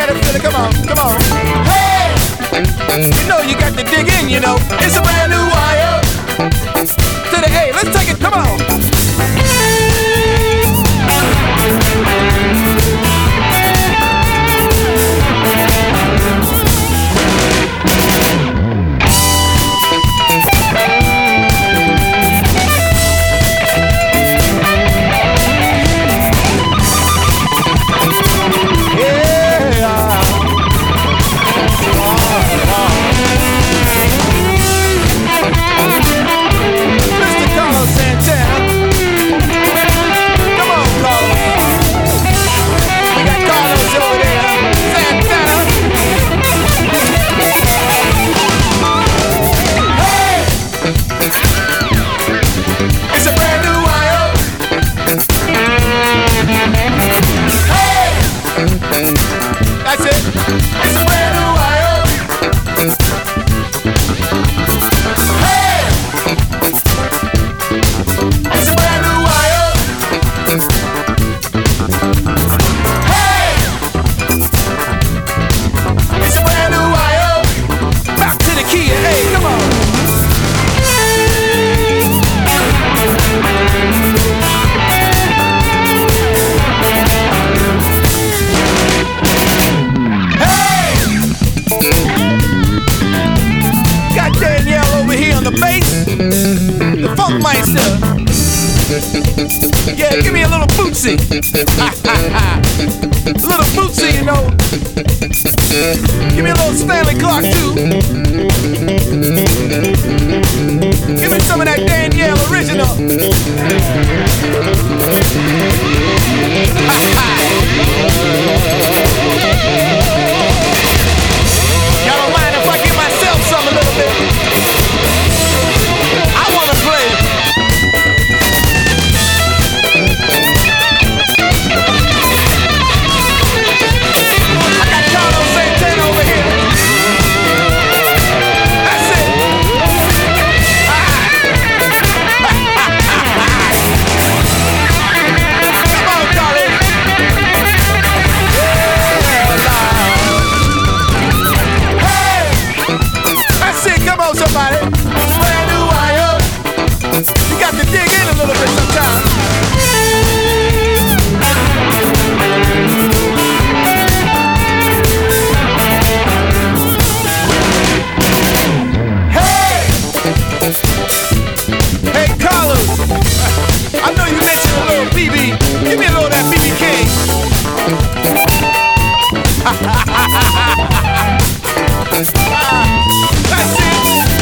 Everybody feel it, come on, come on. Hey! You know you got to dig in, you know. It's a brand new wire. To the A, let's take it, come on. That's it. It's a brand new wire. Hey! It's a brand new wire. Hey! It's a brand new wire. Back to the key. Hey, come on. The bass, the funk meister. Yeah, give me a little bootsy. A little bootsy, you know. Give me a little Stanley Clark too. Give me some of that Danielle original. Y'all don't mind if I give myself some a little bit? I wanna play. I got Carlos Santana over here. That's it. Come on, darling. Hey, that's it. Come on, somebody. You got to dig in a little bit sometimes. Hey! Hey, Carlos. I know you mentioned a little BB. Give me a little of that BB King. That's it.